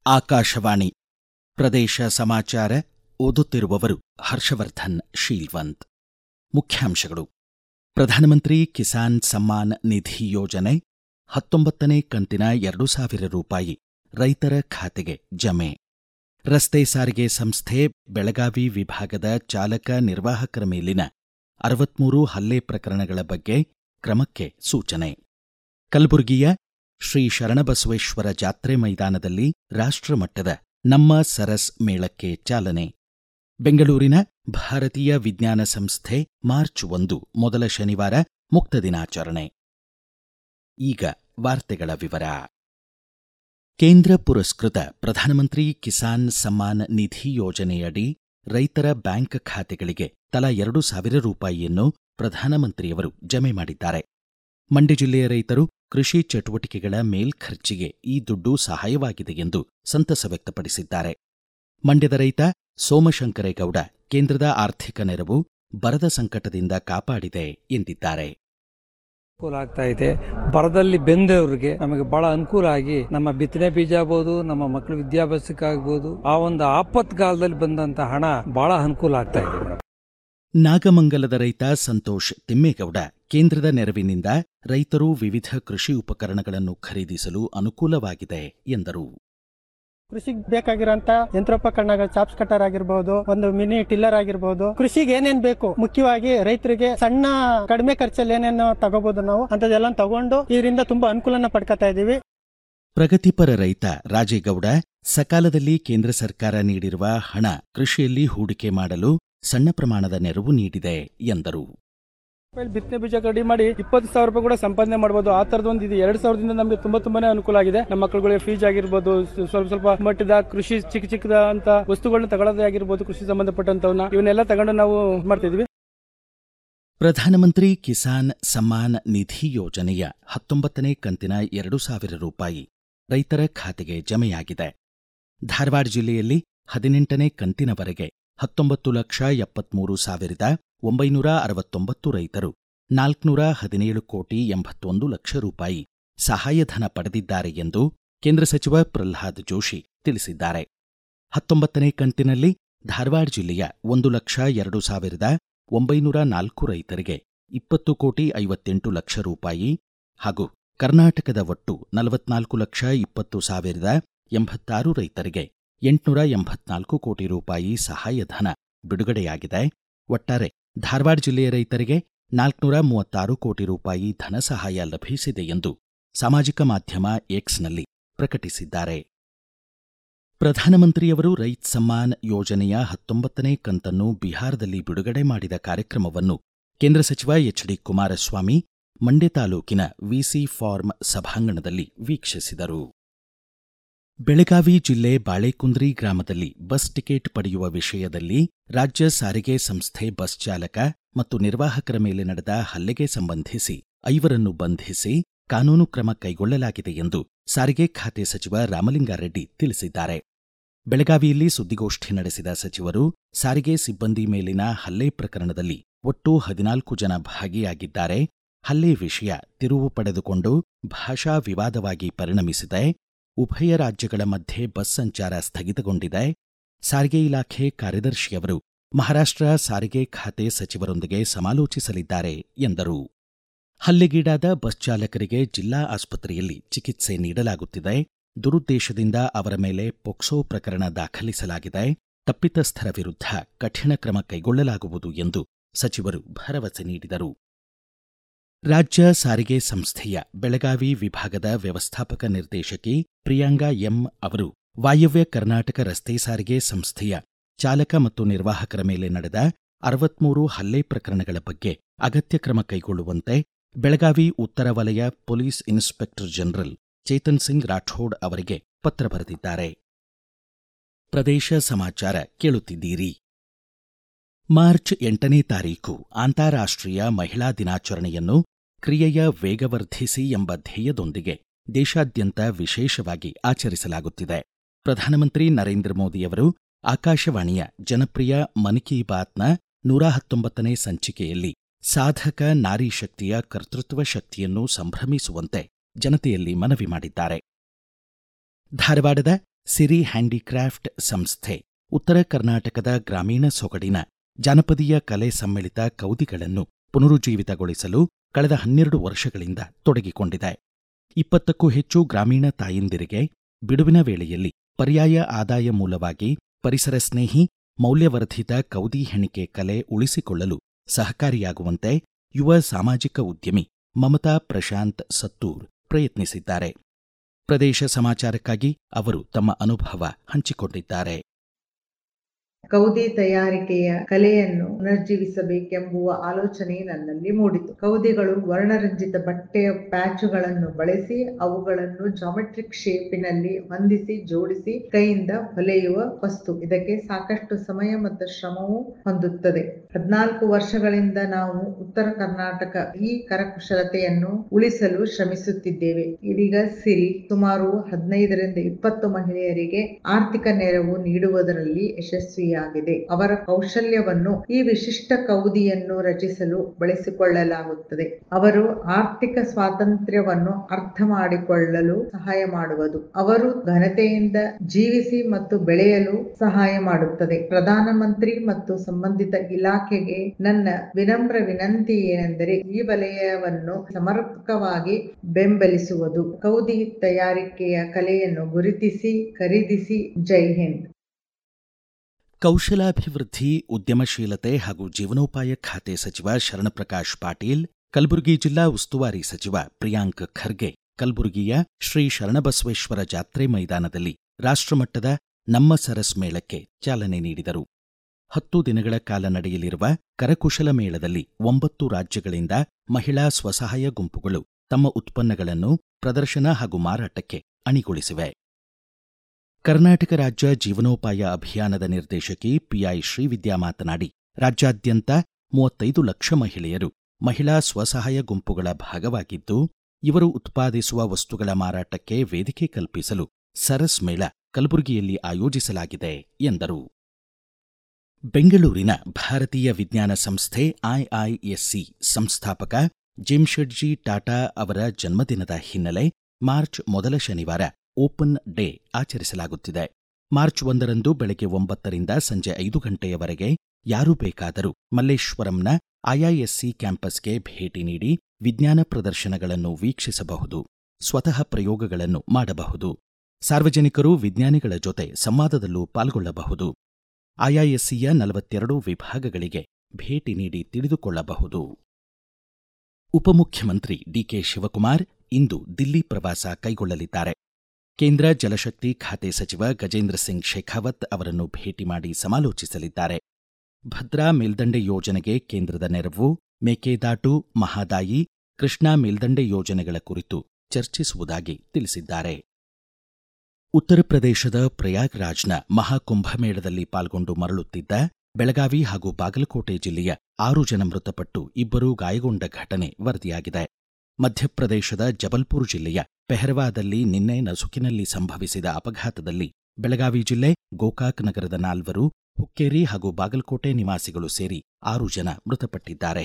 ಆಕಾಶವಾಣಿ ಪ್ರದೇಶ ಸಮಾಚಾರ ಓದುತ್ತಿರುವವರು ಹರ್ಷವರ್ಧನ್ ಶೀಲ್ವಂತ್. ಮುಖ್ಯಾಂಶಗಳು. ಪ್ರಧಾನಮಂತ್ರಿ ಕಿಸಾನ್ ಸಮ್ಮಾನ್ ನಿಧಿ ಯೋಜನೆ 19ನೇ ಕಂತಿನ 2,000 ರೂಪಾಯಿ ರೈತರ ಖಾತೆಗೆ ಜಮೆ. ರಸ್ತೆ ಸಾರಿಗೆ ಸಂಸ್ಥೆ ಬೆಳಗಾವಿ ವಿಭಾಗದ ಚಾಲಕ ನಿರ್ವಾಹಕರ ಮೇಲಿನ 63 ಹಲ್ಲೆ ಪ್ರಕರಣಗಳ ಬಗ್ಗೆ ಕ್ರಮಕ್ಕೆ ಸೂಚನೆ. ಕಲಬುರಗಿಯ ಶ್ರೀ ಶರಣಬಸವೇಶ್ವರ ಜಾತ್ರೆ ಮೈದಾನದಲ್ಲಿ ರಾಷ್ಟ್ರಮಟ್ಟದ ನಮ್ಮ ಸರಸ್ ಮೇಳಕ್ಕೆ ಚಾಲನೆ. ಬೆಂಗಳೂರಿನ ಭಾರತೀಯ ವಿಜ್ಞಾನ ಸಂಸ್ಥೆ ಮಾರ್ಚ್ 1 ಮೊದಲ ಶನಿವಾರ ಮುಕ್ತ ದಿನಾಚರಣೆ. ಈಗ ವಾರ್ತೆಗಳ ವಿವರ. ಕೇಂದ್ರ ಪುರಸ್ಕೃತ ಪ್ರಧಾನಮಂತ್ರಿ ಕಿಸಾನ್ ಸಮ್ಮಾನ್ ನಿಧಿ ಯೋಜನೆಯಡಿ ರೈತರ ಬ್ಯಾಂಕ್ ಖಾತೆಗಳಿಗೆ ತಲಾ 2,000 ರೂಪಾಯಿಯನ್ನು ಪ್ರಧಾನಮಂತ್ರಿಯವರು ಜಮೆ ಮಾಡಿದ್ದಾರೆ. ಮಂಡ್ಯ ಜಿಲ್ಲೆಯ ರೈತರು ಕೃಷಿ ಚಟುವಟಿಕೆಗಳ ಮೇಲ್ಖರ್ಚಿಗೆ ಈ ದುಡ್ಡು ಸಹಾಯವಾಗಿದೆ ಎಂದು ಸಂತಸ ವ್ಯಕ್ತಪಡಿಸಿದ್ದಾರೆ. ಮಂಡ್ಯದ ರೈತ ಸೋಮಶಂಕರೇಗೌಡ ಕೇಂದ್ರದ ಆರ್ಥಿಕ ನೆರವು ಬರದ ಸಂಕಟದಿಂದ ಕಾಪಾಡಿದೆ ಎಂದಿದ್ದಾರೆ. ಅನುಕೂಲ ಆಗ್ತಾ ಇದೆ. ಬರದಲ್ಲಿ ಬೆಂದವರಿಗೆ ನಮಗೆ ಬಹಳ ಅನುಕೂಲ ಆಗಿ ನಮ್ಮ ಬಿತ್ತನೆ ಬೀಜ ಆಗ್ಬೋದು, ನಮ್ಮ ಮಕ್ಕಳ ವಿದ್ಯಾಭ್ಯಾಸಕ್ಕಾಗ್ಬೋದು, ಆ ಒಂದು ಆಪತ್ಕಾಲದಲ್ಲಿ ಬಂದಂತ ಹಣ ಬಹಳ ಅನುಕೂಲ ಆಗ್ತಾ ಇದೆ. ನಾಗಮಂಗಲದ ರೈತ ಸಂತೋಷ್ ತಿಮ್ಮೇಗೌಡ ಕೇಂದ್ರದ ನೆರವಿನಿಂದ ರೈತರು ವಿವಿಧ ಕೃಷಿ ಉಪಕರಣಗಳನ್ನು ಖರೀದಿಸಲು ಅನುಕೂಲವಾಗಿದೆ ಎಂದರು. ಕೃಷಿಗೆ ಬೇಕಾಗಿರೋಂತ ಯಂತ್ರೋಪಕರಣಗಳು, ಚಾಪ್ಸ್ ಕಟರ್ ಆಗಿರಬಹುದು, ಒಂದು ಮಿನಿ ಟಿಲ್ಲರ್ ಆಗಿರಬಹುದು, ಕೃಷಿಗೆ ಏನೇನ್ ಬೇಕು, ಮುಖ್ಯವಾಗಿ ರೈತರಿಗೆ ಸಣ್ಣ ಕಡಿಮೆ ಖರ್ಚಲ್ಲಿ ಏನೇನು ತಗೋಬಹುದು ನಾವು ಅಂತದೆಲ್ಲ ತಗೊಂಡು ಇದರಿಂದ ತುಂಬಾ ಅನುಕೂಲನ ಪಡ್ಕೊತಾ ಇದೀವಿ. ಪ್ರಗತಿಪರ ರೈತ ರಾಜೇಗೌಡ ಸಕಾಲದಲ್ಲಿ ಕೇಂದ್ರ ಸರ್ಕಾರ ನೀಡಿರುವ ಹಣ ಕೃಷಿಯಲ್ಲಿ ಹೂಡಿಕೆ ಮಾಡಲು ಸಣ್ಣ ಪ್ರಮಾಣದ ನೆರವು ನೀಡಿದೆ ಎಂದರು. ಬಿತ್ತನೆ ಬೀಜ ರೆಡಿ ಮಾಡಿ 20,000 ರೂಪಾಯಿ ಕೂಡ ಸಂಪಾದನೆ ಮಾಡಬಹುದು. ಆ ತರದ ಒಂದು 2,000ದಿಂದ ನಮಗೆ ತುಂಬಾನೇ ಅನುಕೂಲ ಆಗಿದೆ. ನಮ್ಮ ಮಕ್ಕಳುಗಳಿಗೆ ಫೀಸ್ ಆಗಿರ್ಬೋದು, ಸ್ವಲ್ಪ ಮಟ್ಟದ ಕೃಷಿ ಚಿಕ್ಕದ ಅಂತ ವಸ್ತುಗಳನ್ನ ತಗೊಳ್ಳೋದೇ ಆಗಿರ್ಬೋದು, ಕೃಷಿ ಸಂಬಂಧಪಟ್ಟಂತವನ್ನ ಇವನ್ನೆಲ್ಲ ತಗೊಂಡು ನಾವು ಮಾಡ್ತಾ ಇದೀವಿ. ಪ್ರಧಾನಮಂತ್ರಿ ಕಿಸಾನ್ ಸಮ್ಮಾನ್ ನಿಧಿ ಯೋಜನೆಯ 19ನೇ ಕಂತಿನ 2,000 ರೂಪಾಯಿ ರೈತರ ಖಾತೆಗೆ ಜಮೆಯಾಗಿದೆ. ಧಾರವಾಡ ಜಿಲ್ಲೆಯಲ್ಲಿ 18ನೇ ಕಂತಿನವರೆಗೆ 19,73,969 ರೈತರು 417 ಕೋಟಿ 81 ಲಕ್ಷ ರೂಪಾಯಿ ಸಹಾಯಧನ ಪಡೆದಿದ್ದಾರೆ ಎಂದು ಕೇಂದ್ರ ಸಚಿವ ಪ್ರಹ್ಲಾದ್ ಜೋಶಿ ತಿಳಿಸಿದ್ದಾರೆ. 19ನೇ ಕಂತಿನಲ್ಲಿ ಧಾರವಾಡ ಜಿಲ್ಲೆಯ 1,02,904 ರೈತರಿಗೆ 20 ಕೋಟಿ 58 ಲಕ್ಷ ರೂಪಾಯಿ ಹಾಗೂ ಕರ್ನಾಟಕದ ಒಟ್ಟು 44,20,86 ರೈತರಿಗೆ 884 ಕೋಟಿ ರೂಪಾಯಿ ಸಹಾಯಧನ ಬಿಡುಗಡೆಯಾಗಿದೆ. ಒಟ್ಟಾರೆ ಧಾರವಾಡ ಜಿಲ್ಲೆಯ ರೈತರಿಗೆ 436 ಕೋಟಿ ರೂಪಾಯಿ ಧನ ಸಹಾಯ ಲಭಿಸಿದೆ ಎಂದು ಸಾಮಾಜಿಕ ಮಾಧ್ಯಮ ಎಕ್ಸ್ನಲ್ಲಿ ಪ್ರಕಟಿಸಿದ್ದಾರೆ. ಪ್ರಧಾನಮಂತ್ರಿಯವರು ರೈತ ಸಮ್ಮಾನ್ ಯೋಜನೆಯ 19ನೇ ಕಂತನ್ನು ಬಿಹಾರದಲ್ಲಿ ಬಿಡುಗಡೆ ಮಾಡಿದ ಕಾರ್ಯಕ್ರಮವನ್ನು ಕೇಂದ್ರ ಸಚಿವ ಎಚ್.ಡಿ. ಕುಮಾರಸ್ವಾಮಿ ಮಂಡ್ಯ ತಾಲೂಕಿನ ವಿಸಿ ಫಾರ್ಮ್ ಸಭಾಂಗಣದಲ್ಲಿ ವೀಕ್ಷಿಸಿದರು. ಬೆಳಗಾವಿ ಜಿಲ್ಲೆ ಬಾಳೆಕುಂದ್ರಿ ಗ್ರಾಮದಲ್ಲಿ ಬಸ್ ಟಿಕೆಟ್ ಪಡೆಯುವ ವಿಷಯದಲ್ಲಿ ರಾಜ್ಯ ಸಾರಿಗೆ ಸಂಸ್ಥೆ ಬಸ್ ಚಾಲಕ ಮತ್ತು ನಿರ್ವಾಹಕರ ಮೇಲೆ ನಡೆದ ಹಲ್ಲೆಗೆ ಸಂಬಂಧಿಸಿ 5ರನ್ನು ಬಂಧಿಸಿ ಕಾನೂನು ಕ್ರಮ ಕೈಗೊಳ್ಳಲಾಗಿದೆ ಎಂದು ಸಾರಿಗೆ ಖಾತೆ ಸಚಿವ ರಾಮಲಿಂಗಾರೆಡ್ಡಿ ತಿಳಿಸಿದ್ದಾರೆ. ಬೆಳಗಾವಿಯಲ್ಲಿ ಸುದ್ದಿಗೋಷ್ಠಿ ನಡೆಸಿದ ಸಚಿವರು ಸಾರಿಗೆ ಸಿಬ್ಬಂದಿ ಮೇಲಿನ ಹಲ್ಲೆ ಪ್ರಕರಣದಲ್ಲಿ ಒಟ್ಟು 14 ಜನ ಭಾಗಿಯಾಗಿದ್ದಾರೆ. ಹಲ್ಲೆ ವಿಷಯ ತಿರುವು ಪಡೆದುಕೊಂಡು ಭಾಷಾ ವಿವಾದವಾಗಿ ಪರಿಣಮಿಸಿದೆ. ಉಭಯ ರಾಜ್ಯಗಳ ಮಧ್ಯೆ ಬಸ್ ಸಂಚಾರ ಸ್ಥಗಿತಗೊಂಡಿದೆ. ಸಾರಿಗೆ ಇಲಾಖೆ ಕಾರ್ಯದರ್ಶಿಯವರು ಮಹಾರಾಷ್ಟ್ರ ಸಾರಿಗೆ ಖಾತೆ ಸಚಿವರೊಂದಿಗೆ ಸಮಾಲೋಚಿಸಲಿದ್ದಾರೆ ಎಂದರು. ಹಲ್ಲೆಗೀಡಾದ ಬಸ್ ಚಾಲಕರಿಗೆ ಜಿಲ್ಲಾ ಆಸ್ಪತ್ರೆಯಲ್ಲಿ ಚಿಕಿತ್ಸೆ ನೀಡಲಾಗುತ್ತಿದೆ. ದುರುದ್ದೇಶದಿಂದ ಅವರ ಮೇಲೆ ಪೊಕ್ಸೋ ಪ್ರಕರಣ ದಾಖಲಿಸಲಾಗಿದೆ. ತಪ್ಪಿತಸ್ಥರ ವಿರುದ್ಧ ಕಠಿಣ ಕ್ರಮ ಕೈಗೊಳ್ಳಲಾಗುವುದು ಎಂದು ಸಚಿವರು ಭರವಸೆ ನೀಡಿದರು. ರಾಜ್ಯ ಸಾರಿಗೆ ಸಂಸ್ಥೆಯ ಬೆಳಗಾವಿ ವಿಭಾಗದ ವ್ಯವಸ್ಥಾಪಕ ನಿರ್ದೇಶಕಿ ಪ್ರಿಯಾಂಗಾ ಎಂ ಅವರು ವಾಯವ್ಯ ಕರ್ನಾಟಕ ರಸ್ತೆ ಸಾರಿಗೆ ಸಂಸ್ಥೆಯ ಚಾಲಕ ಮತ್ತು ನಿರ್ವಾಹಕರ ಮೇಲೆ ನಡೆದ 63 ಹಲ್ಲೆ ಪ್ರಕರಣಗಳ ಬಗ್ಗೆ ಅಗತ್ಯ ಕ್ರಮ ಕೈಗೊಳ್ಳುವಂತೆ ಬೆಳಗಾವಿ ಉತ್ತರ ವಲಯ police inspector general Chetan Singh Rathod ಅವರಿಗೆ ಪತ್ರ ಬರೆದಿದ್ದಾರೆ. ಪ್ರದೇಶ ಸಮಾಚಾರ ಕೇಳುತ್ತಿದ್ದೀರಿ. ಮಾರ್ಚ್ 8ನೇ ತಾರೀಖು ಅಂತಾರಾಷ್ಟ್ರೀಯ ಮಹಿಳಾ ದಿನಾಚರಣೆಯನ್ನು ಕ್ರಿಯೆಯ ವೇಗವರ್ಧಿಸಿ ಎಂಬ ಧ್ಯೇಯದೊಂದಿಗೆ ದೇಶಾದ್ಯಂತ ವಿಶೇಷವಾಗಿ ಆಚರಿಸಲಾಗುತ್ತಿದೆ. ಪ್ರಧಾನಮಂತ್ರಿ ನರೇಂದ್ರ ಮೋದಿಯವರು ಆಕಾಶವಾಣಿಯ ಜನಪ್ರಿಯ ಮನ್ ಕಿ ಬಾತ್ನ 119ನೇ ಸಂಚಿಕೆಯಲ್ಲಿ ಸಾಧಕ ನಾರಿ ಶಕ್ತಿಯ ಕರ್ತೃತ್ವ ಶಕ್ತಿಯನ್ನು ಸಂಭ್ರಮಿಸುವಂತೆ ಜನತೆಯಲ್ಲಿ ಮನವಿ ಮಾಡಿದ್ದಾರೆ. ಧಾರವಾಡದ ಸಿರಿ ಹ್ಯಾಂಡಿಕ್ರಾಫ್ಟ್ ಸಂಸ್ಥೆ ಉತ್ತರ ಕರ್ನಾಟಕದ ಗ್ರಾಮೀಣ ಸೊಗಡಿನ ಜಾನಪದೀಯ ಕಲೆ ಸಮ್ಮಿಳಿತ ಕೌದಿಗಳನ್ನು ಪುನರುಜ್ಜೀವಿತಗೊಳಿಸಲು ಕಳೆದ 12 ವರ್ಷಗಳಿಂದ ತೊಡಗಿಕೊಂಡಿದೆ. 20ಕ್ಕೂ ಹೆಚ್ಚು ಗ್ರಾಮೀಣ ತಾಯಂದಿರಿಗೆ ಬಿಡುವಿನ ವೇಳೆಯಲ್ಲಿ ಪರ್ಯಾಯ ಆದಾಯ ಮೂಲವಾಗಿ ಪರಿಸರ ಸ್ನೇಹಿ ಮೌಲ್ಯವರ್ಧಿತ ಕೌದಿ ಹೆಣಿಕೆ ಕಲೆ ಉಳಿಸಿಕೊಳ್ಳಲು ಸಹಕಾರಿಯಾಗುವಂತೆ ಯುವ ಸಾಮಾಜಿಕ ಉದ್ಯಮಿ ಮಮತಾ ಪ್ರಶಾಂತ್ ಸತ್ತೂರ್ ಪ್ರಯತ್ನಿಸಿದ್ದಾರೆ. ಪ್ರದೇಶ ಸಮಾಚಾರಕ್ಕಾಗಿ ಅವರು ತಮ್ಮ ಅನುಭವ ಹಂಚಿಕೊಂಡಿದ್ದಾರೆ. ಕೌದಿ ತಯಾರಿಕೆಯ ಕಲೆಯನ್ನು ಪುನರ್ಜೀವಿಸಬೇಕೆಂಬುವ ಆಲೋಚನೆ ನನ್ನಲ್ಲಿ ಮೂಡಿತು. ಕೌದಿಗಳು ವರ್ಣರಂಜಿತ ಬಟ್ಟೆಯ ಪ್ಯಾಚುಗಳನ್ನು ಬಳಸಿ ಅವುಗಳನ್ನು ಜಾಮೆಟ್ರಿಕ್ ಶೇಪಿನಲ್ಲಿ ಹೊಂದಿಸಿ ಜೋಡಿಸಿ ಕೈಯಿಂದ ಹೊಲೆಯುವ ವಸ್ತು. ಇದಕ್ಕೆ ಸಾಕಷ್ಟು ಸಮಯ ಮತ್ತು ಶ್ರಮವೂ ಹೊಂದುತ್ತದೆ. 14 ವರ್ಷಗಳಿಂದ ನಾವು ಉತ್ತರ ಕರ್ನಾಟಕ ಈ ಕರಕುಶಲತೆಯನ್ನು ಉಳಿಸಲು ಶ್ರಮಿಸುತ್ತಿದ್ದೇವೆ. ಇದೀಗ ಸಿರಿ ಸುಮಾರು 15ರಿಂದ 20 ಮಹಿಳೆಯರಿಗೆ ಆರ್ಥಿಕ ನೆರವು ನೀಡುವುದರಲ್ಲಿ ಯಶಸ್ವಿಯಾಗಿದೆ. ಅವರ ಕೌಶಲ್ಯವನ್ನು ಈ ವಿಶಿಷ್ಟ ಕೌದಿಯನ್ನು ರಚಿಸಲು ಬಳಸಿಕೊಳ್ಳಲಾಗುತ್ತದೆ. ಅವರು ಆರ್ಥಿಕ ಸ್ವಾತಂತ್ರ್ಯವನ್ನು ಅರ್ಥ ಮಾಡಿಕೊಳ್ಳಲು ಸಹಾಯ ಮಾಡುವುದು, ಅವರು ಘನತೆಯಿಂದ ಜೀವಿಸಿ ಮತ್ತು ಬೆಳೆಯಲು ಸಹಾಯ ಮಾಡುತ್ತದೆ. ಪ್ರಧಾನಮಂತ್ರಿ ಮತ್ತು ಸಂಬಂಧಿತ ಇಲಾಖೆಗೆ ನನ್ನ ವಿನಮ್ರ ವಿನಂತಿ ಏನೆಂದರೆ ಈ ವಲಯವನ್ನು ಸಮರ್ಪಕವಾಗಿ ಬೆಂಬಲಿಸುವುದು. ಕೌದಿ ತಯಾರಿಕೆಯ ಕಲೆಯನ್ನು ಗುರುತಿಸಿ ಖರೀದಿಸಿ. ಜೈ ಹಿಂದ್. ಕೌಶಲಾಭಿವೃದ್ಧಿ, ಉದ್ಯಮಶೀಲತೆ ಹಾಗೂ ಜೀವನೋಪಾಯ ಖಾತೆ ಸಚಿವ ಶರಣಪ್ರಕಾಶ್ ಪಾಟೀಲ್, ಕಲಬುರಗಿ ಜಿಲ್ಲಾ ಉಸ್ತುವಾರಿ ಸಚಿವ ಪ್ರಿಯಾಂಕ್ ಖರ್ಗೆ ಕಲಬುರಗಿಯ ಶ್ರೀ ಶರಣಬಸವೇಶ್ವರ ಜಾತ್ರೆ ಮೈದಾನದಲ್ಲಿ ರಾಷ್ಟ್ರಮಟ್ಟದ ನಮ್ಮ ಸರಸ್ ಮೇಳಕ್ಕೆ ಚಾಲನೆ ನೀಡಿದರು. 10 ದಿನಗಳ ಕಾಲ ನಡೆಯಲಿರುವ ಕರಕುಶಲ ಮೇಳದಲ್ಲಿ 9 ರಾಜ್ಯಗಳಿಂದ ಮಹಿಳಾ ಸ್ವಸಹಾಯ ಗುಂಪುಗಳು ತಮ್ಮ ಉತ್ಪನ್ನಗಳನ್ನು ಪ್ರದರ್ಶನ ಹಾಗೂ ಮಾರಾಟಕ್ಕೆ ಅಣಿಗೊಳಿಸಿವೆ. ಕರ್ನಾಟಕ ರಾಜ್ಯ ಜೀವನೋಪಾಯ ಅಭಿಯಾನದ ನಿರ್ದೇಶಕಿ ಪಿಐ ಶ್ರೀವಿದ್ಯಾ ಮಾತನಾಡಿ, ರಾಜ್ಯಾದ್ಯಂತ 35 ಲಕ್ಷ ಮಹಿಳೆಯರು ಮಹಿಳಾ ಸ್ವಸಹಾಯ ಗುಂಪುಗಳ ಭಾಗವಾಗಿದ್ದು, ಇವರು ಉತ್ಪಾದಿಸುವ ವಸ್ತುಗಳ ಮಾರಾಟಕ್ಕೆ ವೇದಿಕೆ ಕಲ್ಪಿಸಲು ಸರಸ್ ಮೇಳ ಕಲಬುರಗಿಯಲ್ಲಿ ಆಯೋಜಿಸಲಾಗಿದೆ ಎಂದರು. ಬೆಂಗಳೂರಿನ ಭಾರತೀಯ ವಿಜ್ಞಾನ ಸಂಸ್ಥೆ ಐಐಎಸ್ಸಿ ಸಂಸ್ಥಾಪಕ ಜೆಮ್ಶೆಡ್ಜಿ ಟಾಟಾ ಅವರ ಜನ್ಮದಿನದ ಹಿನ್ನೆಲೆ ಮಾರ್ಚ್ ಮೊದಲ ಶನಿವಾರ ಓಪನ್ ಡೇ ಆಚರಿಸಲಾಗುತ್ತಿದೆ. ಮಾರ್ಚ್ 1ರಂದು ಬೆಳಗ್ಗೆ 9ರಿಂದ ಸಂಜೆ 5 ಗಂಟೆಯವರೆಗೆ ಯಾರು ಬೇಕಾದರೂ ಮಲ್ಲೇಶ್ವರಂನ ಐಐಎಸ್ಸಿ ಕ್ಯಾಂಪಸ್ಗೆ ಭೇಟಿ ನೀಡಿ ವಿಜ್ಞಾನ ಪ್ರದರ್ಶನಗಳನ್ನು ವೀಕ್ಷಿಸಬಹುದು, ಸ್ವತಃ ಪ್ರಯೋಗಗಳನ್ನು ಮಾಡಬಹುದು. ಸಾರ್ವಜನಿಕರು ವಿಜ್ಞಾನಿಗಳ ಜೊತೆ ಸಂವಾದದಲ್ಲೂ ಪಾಲ್ಗೊಳ್ಳಬಹುದು. ಐಐಎಸ್ಸಿಯ 42 ವಿಭಾಗಗಳಿಗೆ ಭೇಟಿ ನೀಡಿ ತಿಳಿದುಕೊಳ್ಳಬಹುದು. ಉಪಮುಖ್ಯಮಂತ್ರಿ ಡಿಕೆ ಶಿವಕುಮಾರ್ ಇಂದು ದಿಲ್ಲಿ ಪ್ರವಾಸ ಕೈಗೊಳ್ಳಲಿದ್ದಾರೆ. ಕೇಂದ್ರ ಜಲಶಕ್ತಿ ಖಾತೆ ಸಚಿವ ಗಜೇಂದ್ರ ಸಿಂಗ್ ಶೇಖಾವತ್ ಅವರನ್ನು ಭೇಟಿ ಮಾಡಿ ಸಮಾಲೋಚಿಸಲಿದ್ದಾರೆ. ಭದ್ರಾ ಮೇಲ್ದಂಡೆ ಯೋಜನೆಗೆ ಕೇಂದ್ರದ ನೆರವು, ಮೇಕೆದಾಟು, ಮಹಾದಾಯಿ, ಕೃಷ್ಣಾ ಮೇಲ್ದಂಡೆ ಯೋಜನೆಗಳ ಕುರಿತು ಚರ್ಚಿಸುವುದಾಗಿ ತಿಳಿಸಿದ್ದಾರೆ. ಉತ್ತರ ಪ್ರದೇಶದ ಪ್ರಯಾಗ್ರಾಜ್ನ ಮಹಾಕುಂಭಮೇಳದಲ್ಲಿ ಪಾಲ್ಗೊಂಡು ಮರಳುತ್ತಿದ್ದ ಬೆಳಗಾವಿ ಹಾಗೂ ಬಾಗಲಕೋಟೆ ಜಿಲ್ಲೆಯ 6 ಜನ ಮೃತಪಟ್ಟು 2 ಗಾಯಗೊಂಡ ಘಟನೆ ವರದಿಯಾಗಿದೆ. ಮಧ್ಯಪ್ರದೇಶದ ಜಬಲ್ಪುರ್ ಜಿಲ್ಲೆಯ ಪೆಹರ್ವಾದಲ್ಲಿ ನಿನ್ನೆ ನಸುಕಿನಲ್ಲಿ ಸಂಭವಿಸಿದ ಅಪಘಾತದಲ್ಲಿ ಬೆಳಗಾವಿ ಜಿಲ್ಲೆ ಗೋಕಾಕ್ ನಗರದ 4, ಹುಕ್ಕೇರಿ ಹಾಗೂ ಬಾಗಲಕೋಟೆ ನಿವಾಸಿಗಳು ಸೇರಿ 6 ಜನ ಮೃತಪಟ್ಟಿದ್ದಾರೆ.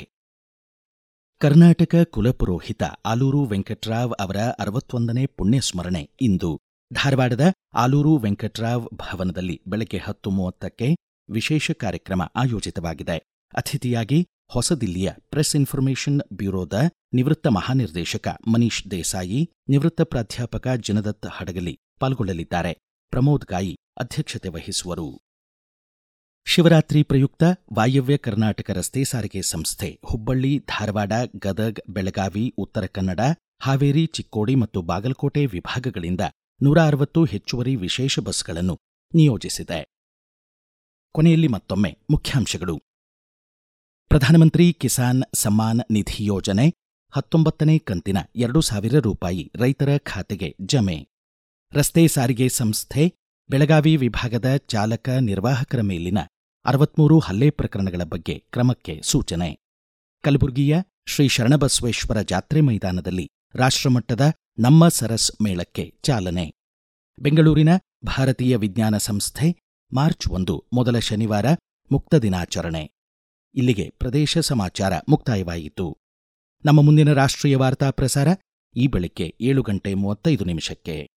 ಕರ್ನಾಟಕ ಕುಲಪುರೋಹಿತ ಆಲೂರು ವೆಂಕಟರಾವ್ ಅವರ 61ನೇ ಪುಣ್ಯಸ್ಮರಣೆ ಇಂದು ಧಾರವಾಡದ ಆಲೂರು ವೆಂಕಟರಾವ್ ಭವನದಲ್ಲಿ ಬೆಳಗ್ಗೆ 10:30ಕ್ಕೆ ವಿಶೇಷ ಕಾರ್ಯಕ್ರಮ ಆಯೋಜಿತವಾಗಿದೆ. ಅತಿಥಿಯಾಗಿ ಹೊಸದಿಲ್ಲಿಯ ಪ್ರೆಸ್ ಇನ್ಫಾರ್ಮೇಷನ್ ಬ್ಯೂರೋದ ನಿವೃತ್ತ ಮಹಾನಿರ್ದೇಶಕ ಮನೀಶ್ ದೇಸಾಯಿ, ನಿವೃತ್ತ ಪ್ರಾಧ್ಯಾಪಕ ಜಿನದತ್ ಹಡಗಲಿ ಪಾಲ್ಗೊಳ್ಳಲಿದ್ದಾರೆ. ಪ್ರಮೋದ್ ಗಾಯಿ ಅಧ್ಯಕ್ಷತೆ ವಹಿಸುವರು. ಶಿವರಾತ್ರಿ ಪ್ರಯುಕ್ತ ವಾಯವ್ಯ ಕರ್ನಾಟಕ ರಸ್ತೆ ಸಾರಿಗೆ ಸಂಸ್ಥೆ ಹುಬ್ಬಳ್ಳಿ, ಧಾರವಾಡ, ಗದಗ್, ಬೆಳಗಾವಿ, ಉತ್ತರ ಕನ್ನಡ, ಹಾವೇರಿ, ಚಿಕ್ಕೋಡಿ ಮತ್ತು ಬಾಗಲಕೋಟೆ ವಿಭಾಗಗಳಿಂದ 160 ಹೆಚ್ಚುವರಿ ವಿಶೇಷ ಬಸ್ಗಳನ್ನು ನಿಯೋಜಿಸಿದೆ. ಕೊನೆಯಲ್ಲಿ ಮತ್ತೊಮ್ಮೆ ಮುಖ್ಯಾಂಶಗಳು. ಪ್ರಧಾನಮಂತ್ರಿ ಕಿಸಾನ್ ಸಮ್ಮಾನ್ ನಿಧಿ ಯೋಜನೆ 19ನೇ ಕಂತಿನ 2,000 ರೂಪಾಯಿ ರೈತರ ಖಾತೆಗೆ ಜಮೆ. ರಸ್ತೆ ಸಾರಿಗೆ ಸಂಸ್ಥೆ ಬೆಳಗಾವಿ ವಿಭಾಗದ ಚಾಲಕ ನಿರ್ವಾಹಕರ ಮೇಲಿನ 63 ಹಲ್ಲೆ ಪ್ರಕರಣಗಳ ಬಗ್ಗೆ ಕ್ರಮಕ್ಕೆ ಸೂಚನೆ. ಕಲಬುರಗಿಯ ಶ್ರೀ ಶರಣಬಸವೇಶ್ವರ ಜಾತ್ರೆ ಮೈದಾನದಲ್ಲಿ ರಾಷ್ಟ್ರಮಟ್ಟದ ನಮ್ಮ ಸರಸ್ ಮೇಳಕ್ಕೆ ಚಾಲನೆ. ಬೆಂಗಳೂರಿನ ಭಾರತೀಯ ವಿಜ್ಞಾನ ಸಂಸ್ಥೆ ಮಾರ್ಚ್ 1 ಮೊದಲ ಶನಿವಾರ ಮುಕ್ತ ದಿನಾಚರಣೆ. ಇಲ್ಲಿಗೆ ಪ್ರದೇಶ ಸಮಾಚಾರ ಮುಕ್ತಾಯವಾಯಿತು. ನಮ್ಮ ಮುಂದಿನ ರಾಷ್ಟ್ರೀಯ ವಾರ್ತಾ ಪ್ರಸಾರ ಈ ಬೆಳಗ್ಗೆ 7:35